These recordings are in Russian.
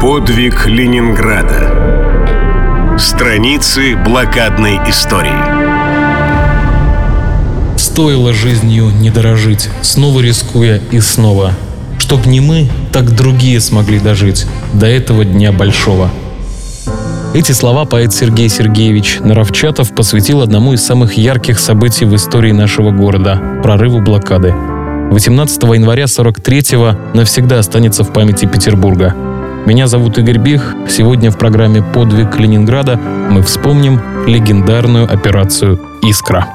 Подвиг Ленинграда. Страницы блокадной истории. Стоило жизнью не дорожить, снова рискуя и снова. Чтоб не мы, так другие смогли дожить до этого дня большого. Эти слова поэт Сергей Сергеевич Наровчатов посвятил одному из самых ярких событий в истории нашего города – прорыву блокады. 18 января 43-го навсегда останется в памяти Петербурга. Меня зовут Игорь Бих. Сегодня в программе «Подвиг Ленинграда» мы вспомним легендарную операцию «Искра».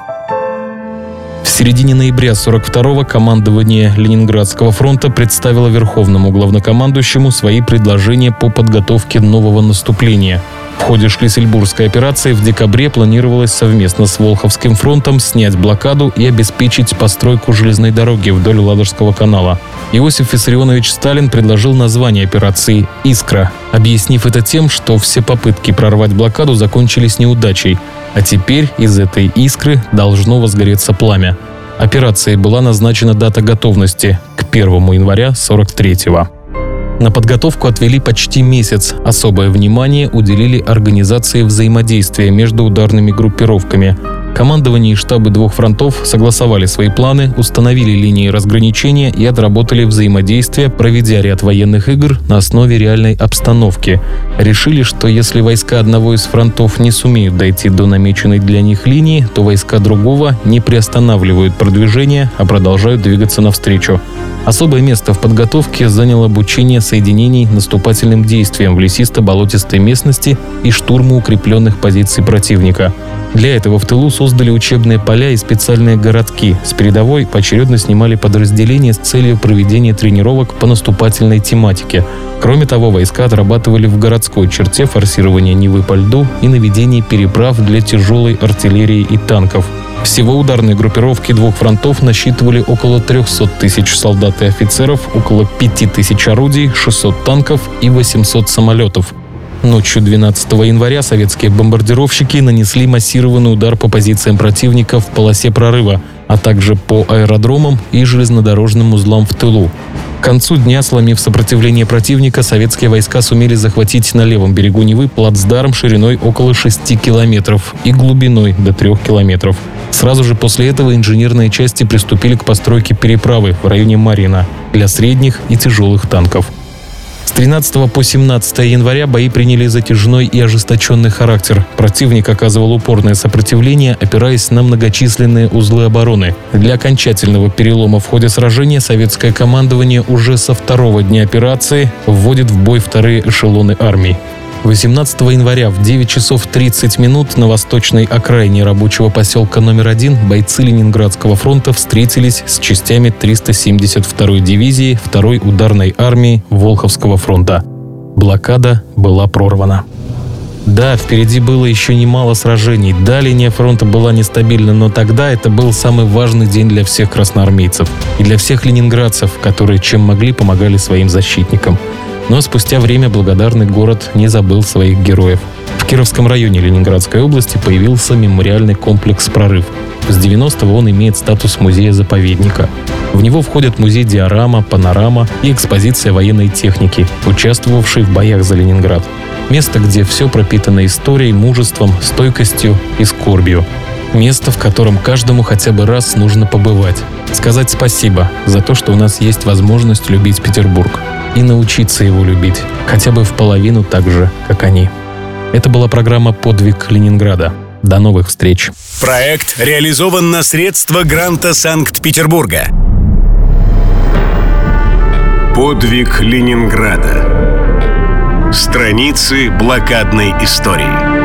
В середине ноября 42-го командование Ленинградского фронта представило Верховному главнокомандующему свои предложения по подготовке нового наступления. В ходе Шлиссельбургской операции в декабре планировалось совместно с Волховским фронтом снять блокаду и обеспечить постройку железной дороги вдоль Ладожского канала. Иосиф Виссарионович Сталин предложил название операции «Искра», объяснив это тем, что все попытки прорвать блокаду закончились неудачей, а теперь из этой искры должно возгореться пламя. Операции была назначена дата готовности к 1 января 43-го. На подготовку отвели почти месяц. Особое внимание уделили организации взаимодействия между ударными группировками. Командование и штабы двух фронтов согласовали свои планы, установили линии разграничения и отработали взаимодействие, проведя ряд военных игр на основе реальной обстановки. Решили, что если войска одного из фронтов не сумеют дойти до намеченной для них линии, то войска другого не приостанавливают продвижение, а продолжают двигаться навстречу. Особое место в подготовке заняло обучение соединений наступательным действиям в лесисто-болотистой местности и штурму укрепленных позиций противника. Для этого в тылу создали учебные поля и специальные городки. С передовой поочередно снимали подразделения с целью проведения тренировок по наступательной тематике. Кроме того, войска отрабатывали в городской черте форсирование Невы по льду и наведение переправ для тяжелой артиллерии и танков. Всего ударные группировки двух фронтов насчитывали около 300 тысяч солдат и офицеров, около 5000 орудий, 600 танков и 800 самолетов. Ночью 12 января советские бомбардировщики нанесли массированный удар по позициям противника в полосе прорыва, а также по аэродромам и железнодорожным узлам в тылу. К концу дня, сломив сопротивление противника, советские войска сумели захватить на левом берегу Невы плацдарм шириной около 6 километров и глубиной до 3 километров. Сразу же после этого инженерные части приступили к постройке переправы в районе Марьино для средних и тяжелых танков. С 13 по 17 января бои приняли затяжной и ожесточенный характер. Противник оказывал упорное сопротивление, опираясь на многочисленные узлы обороны. Для окончательного перелома в ходе сражения советское командование уже со второго дня операции вводит в бой вторые эшелоны армий. 18 января в 9 часов 30 минут на восточной окраине рабочего поселка номер 1 бойцы Ленинградского фронта встретились с частями 372-й дивизии 2-й ударной армии Волховского фронта. Блокада была прорвана. Да, впереди было еще немало сражений. Да, линия фронта была нестабильна, но тогда это был самый важный день для всех красноармейцев и для всех ленинградцев, которые чем могли помогали своим защитникам. Но спустя время благодарный город не забыл своих героев. В Кировском районе Ленинградской области появился мемориальный комплекс «Прорыв». С 90-го он имеет статус музея-заповедника. В него входят музей «Диорама», «Панорама» и экспозиция военной техники, участвовавшей в боях за Ленинград. Место, где все пропитано историей, мужеством, стойкостью и скорбью. Место, в котором каждому хотя бы раз нужно побывать. Сказать спасибо за то, что у нас есть возможность любить Петербург. И научиться его любить, хотя бы в половину так же, как они. Это была программа «Подвиг Ленинграда». До новых встреч. Проект реализован на средства гранта Санкт-Петербурга. Подвиг Ленинграда. Страницы блокадной истории.